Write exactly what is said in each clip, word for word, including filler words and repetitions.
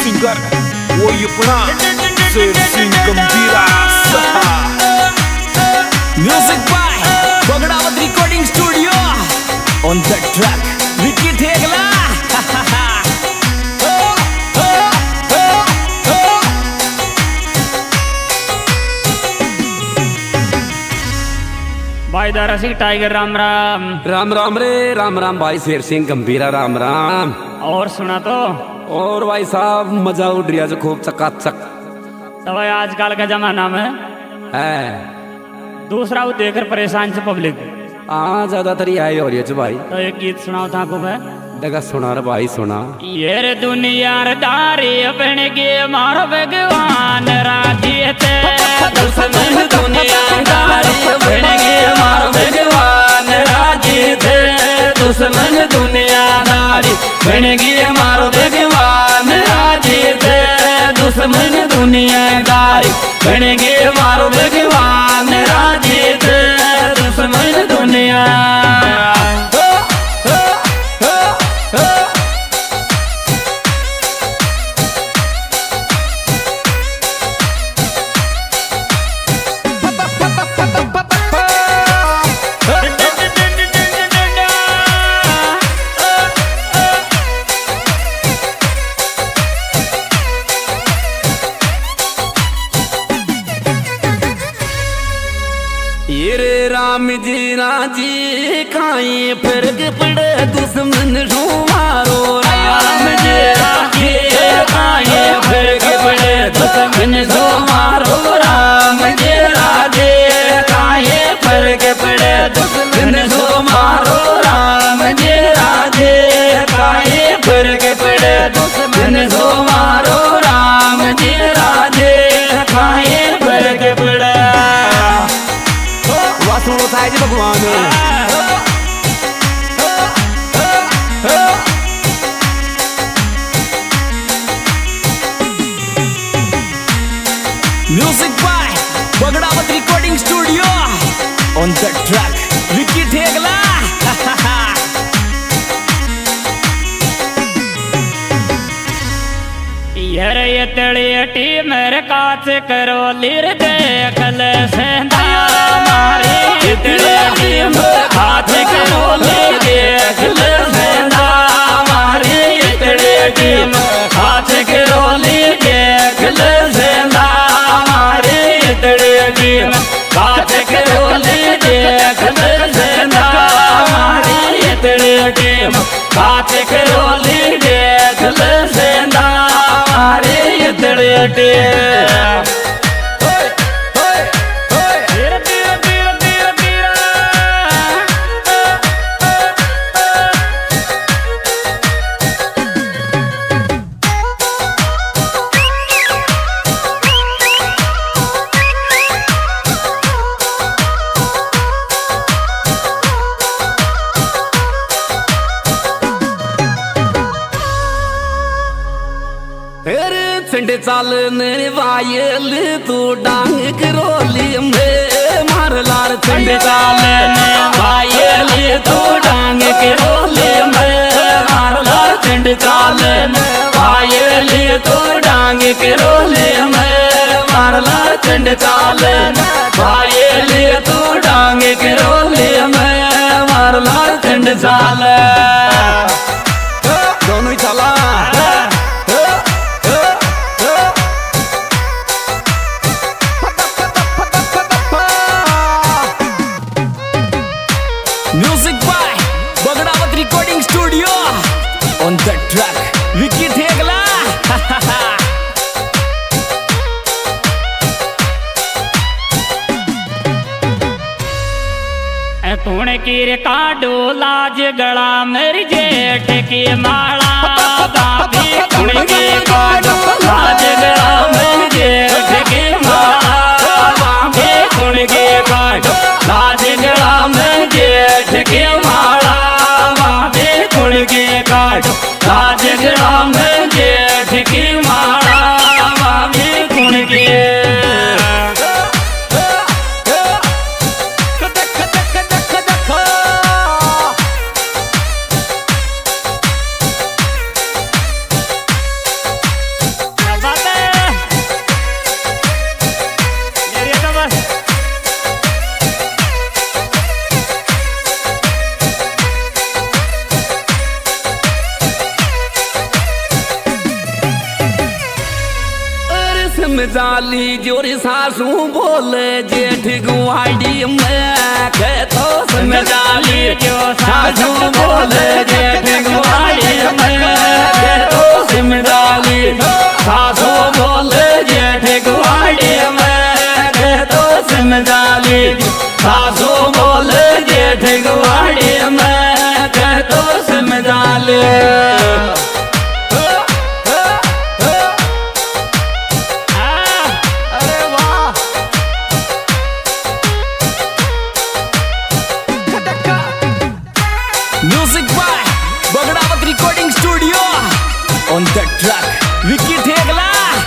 Singer वो अपना Sher Singh Gambhira. Music by Bagdawat recording studio on the track Vicky Thegla. भाई दारा सिंह टाइगर राम राम। राम राम रे राम राम भाई शेर सिंह गंभीरा राम राम। और सुना तो और भाई साहब मजा उड़ रहा जो खूब चकाचक। तो भाई आजकल का जमाना में है दूसरा वो देखकर परेशान से पब्लिक हाँ ज्यादातर यही हो रही है भाई। तो एक गीत सुनाओ था को मैं देखा सुना रे भाई सुना। ये रे दुनिया दारी अपने के मारो भगवान राजी थे दुश्मन दुनिया दारी अपने के मारो भगवान राजी थे दुश्मन दुनिया दारी अपने के मारो भगवान राजी थे दुश्मन दुनिया दारी अपने के मारो भगवान राजी थे दुश्मन दुनिया। ये रे राम जी राजी खाई फिर के पड़े दुश्मन ढू मारो। राम जी राजी खाई फिर के पड़े दुश्मन ढू मारो। राम जी राजी खाई फिर के पड़े दुश्मन ढू मारो। राम जी राजी खाई फिर के पड़े दुश्मन ढू मारो। राम जी राजी खाई फिर के पड़े सुनो साहिब भगवान। Music by Bagdawat recording studio on the track Vicky Thegla. यार ये तड़ियटी मेरे काच करो लिर देख ले सेंधा मारी तड़ियटी मेरे काच करो लिर देख ले सेंधा मारी तड़ियटी मेरे काच करो लिर देख ले सेंधा मारी तड़ियटी मेरे काच करो लिर देख ले सेंधा मारी तड़ियटी मेरे काच करो लिर देख ले सेंधा मारे तड़ियटी। चंडे चाल मेरे वायल तू डांग करोली में मार लार। चंडे चाल वायल तू डांग करोली में मार लार। चंडे चाल वायल तू डांग करोली में मार लार। चंडे चाल वायल तू डांग करोली में मार लार। चंडे चाल दोनों ही चला। Music by Bagdawat recording studio on the track Vicky Thegla. तूने की रे काडो लाज गला मेरी जेठ की माला बाबी तूने की काडो लाज गला मेरी जेठ की माला बाबी तूने की काडो लाज गला मेरी जेठ की माला बाबी तूने की काडो लाज गला मेरी जेठ की माला बाबी तूने की। समझा ली जोरी सासू बोले जेठ गुआड़ी में के तो समझा ली जो सासू बोले जेठ गुआड़ी में के तो समझा ली सासू बोले जेठ गुआड़ी में के तो समझा ली सासू बोले जेठ गुआड़ी में के तो समझा ली। Music by Bagdawat Recording Studio. On the track, Vicky Thegla.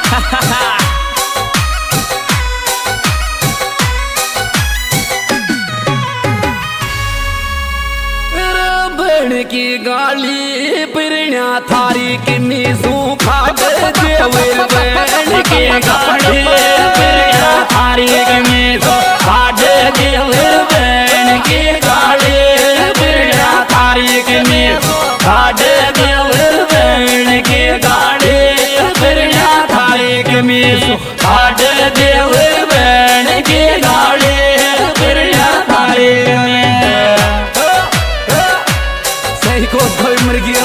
बहन की गाली पिरण्या थारी किन्नी सूखा देवर बहन की गाली पिरण्या थारी किन्नी सूखा देवर बहन की गाली पिरण्या थारी किन्नी सूखा देवर बहन की गाली पिरण्या थारी किन्नी सूखा देवर बहन की गाली पिरण्या थारी किन्नी को कोई मर गया